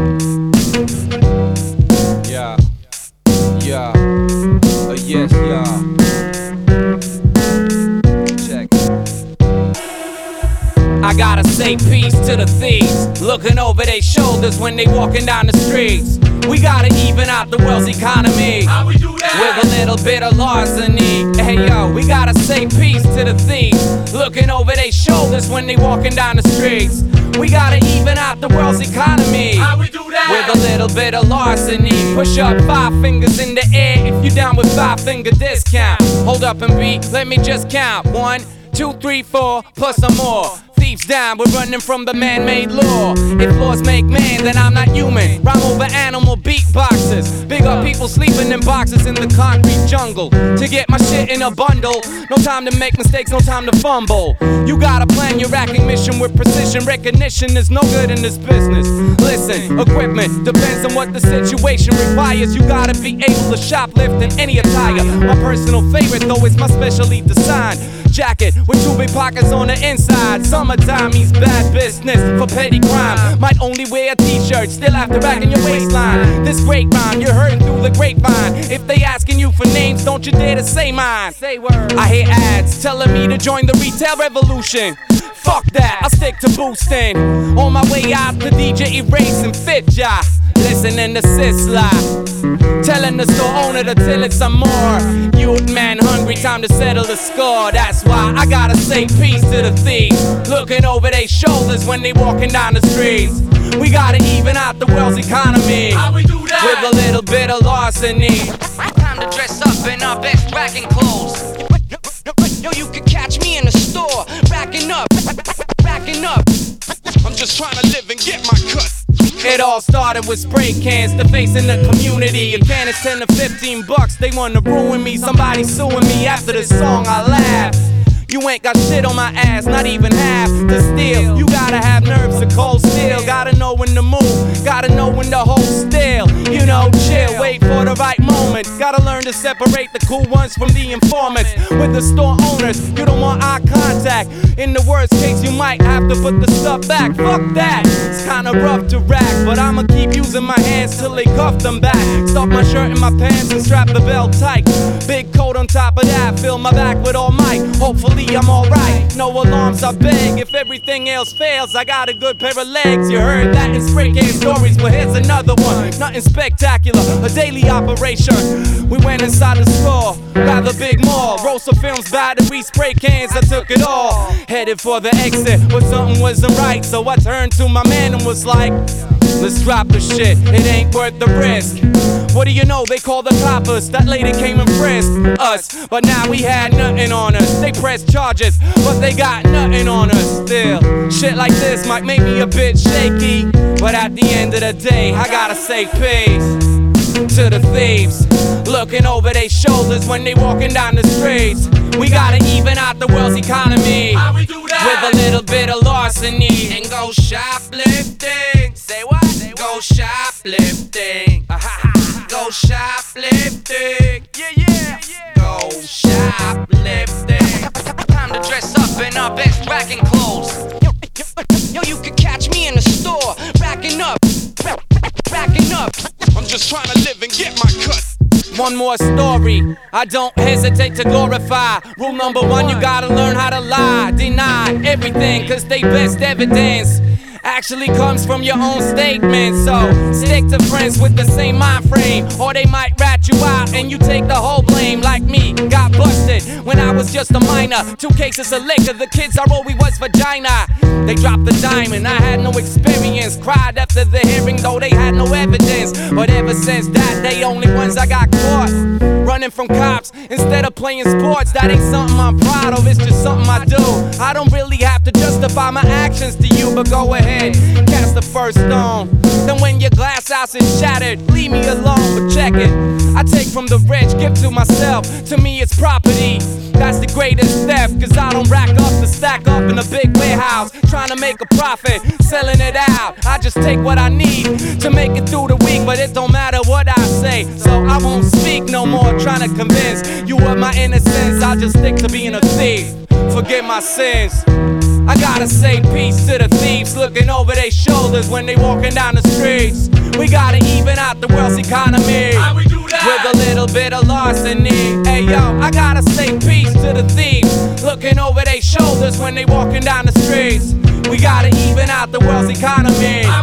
Yeah, yeah, yes, yeah. Check. I gotta say peace to the thieves, looking over their shoulders when they walking down the streets. We gotta even out the world's economy. How we do that? With a little bit of larceny. Hey yo, we gotta say peace to the thieves, looking over their shoulders when they walking down the streets. We gotta even out the world's economy. How we do that? With a little bit of larceny. Push up 5 fingers in the air if you down with 5-finger discount. Hold up and beat, let me just count. 1, 2, 3, 4, plus some more. Thieves down, we're running from the man-made law. If laws make man, then I'm not human. Rhyme over animal beatboxers. Big up people sleeping in boxes in the concrete jungle. To get my shit in a bundle. No time to make mistakes, no time to fumble. You gotta plan your racking mission with precision. Recognition is no good in this business. Listen, equipment depends on what the situation requires. You gotta be able to shoplift in any attire. My personal favorite though is my specially designed jacket with 2 big pockets on the inside. Summertime means bad business for petty crime. Might only wear a t-shirt, still have to back in your waistline. This great rhyme, you're heard through the grapevine. If they asking you for names, don't you dare to say mine. Say word. I hear ads telling me to join the retail revolution. Fuck that, I'll stick to boosting. On my way out to DJ Erase and Fit Ya. Listening to Sisla, telling the store owner to till it some more. Youth man hungry, time to settle the score. That's why I gotta say peace to the thieves, looking over their shoulders when they walking down the streets. We gotta even out the world's economy. How we do that? With a little bit of larceny. Time to dress up in our best racking clothes. Yo, you can catch me in the store, racking up. I'm just trying to live and get my cut. It all started with spray cans, the face in the community. A can is 10 to 15 bucks, they wanna ruin me. Somebody suing me after this song, I laugh. You ain't got shit on my ass, not even half to steal. You gotta have nerves of cold steel. Gotta know when to move, gotta know when to hold still. You know, chill, wait for the right moment. Gotta learn to separate the cool ones from the informants. With the store owners, you don't want eye contact. In the worst case, you might have to put the stuff back. Fuck that, it's kinda rough to rack, but I'ma keep using my hands till they cuff them back. Stuff my shirt in my pants and strap the belt tight. Big coat on top of that, fill my back with all might. Hopefully I'm alright, no alarms I beg. If everything else fails, I got a good pair of legs. You heard that in spray can stories, but here's another one. Nothing spectacular, a daily operation. We went inside the store, rather big mall. Roll some films, batteries, spray cans, I took it all. Headed for the exit, but something wasn't right. So I turned to my man and was like, let's drop the shit, it ain't worth the risk. What do you know, they call the coppers. That lady came and frisked us, but now we had nothing on us. They pressed charges, but they got nothing on us still. Shit like this might make me a bit shaky, but at the end of the day, I gotta say peace to the thieves, looking over their shoulders when they walking down the streets. We gotta even out the world's economy. How we do that? With a little bit of larceny. And go shoplifting. Say what? Go shoplifting. Go shoplifting. Yeah. Go shoplifting. Time to dress up in our best racking clothes. Yo, you can catch me in the store, racking up. I'm just trying to live and get my cut. One more story, I don't hesitate to glorify. Rule number 1, you gotta learn how to lie. Deny everything, cause they best evidence actually comes from your own statement. So stick to friends with the same mind frame, or they might rat you out and you take the whole blame. Like me, got busted when I was just a minor. 2 cases of liquor, the kids are all we was vagina. They dropped the diamond, I had no experience. Cried after the hearing though they had no evidence. But ever since that, they only ones I got caught running from cops instead of playing sports. That ain't something I'm proud of, it's just something I do. I don't really have to justify my actions to you, but go ahead, cast the first stone. Then when your glass house is shattered, leave me alone, but check it. I take from the rich, give to myself. To me it's property, that's the greatest theft. Cause I don't rack up to stack up in a big warehouse, trying to make a profit, selling it out. I just take what I need to make it through the week, but it don't matter what I say. So I won't speak no more, trying to convince you of my innocence. I'll just stick to being a thief, forget my sins. I gotta say peace to the thieves, looking over their shoulders when they walking down the streets. We gotta even out the world's economy. How we do that? With a little bit of larceny. Hey yo, I gotta say peace to the thieves, looking over their shoulders when they walking down the streets. We gotta even out the world's economy.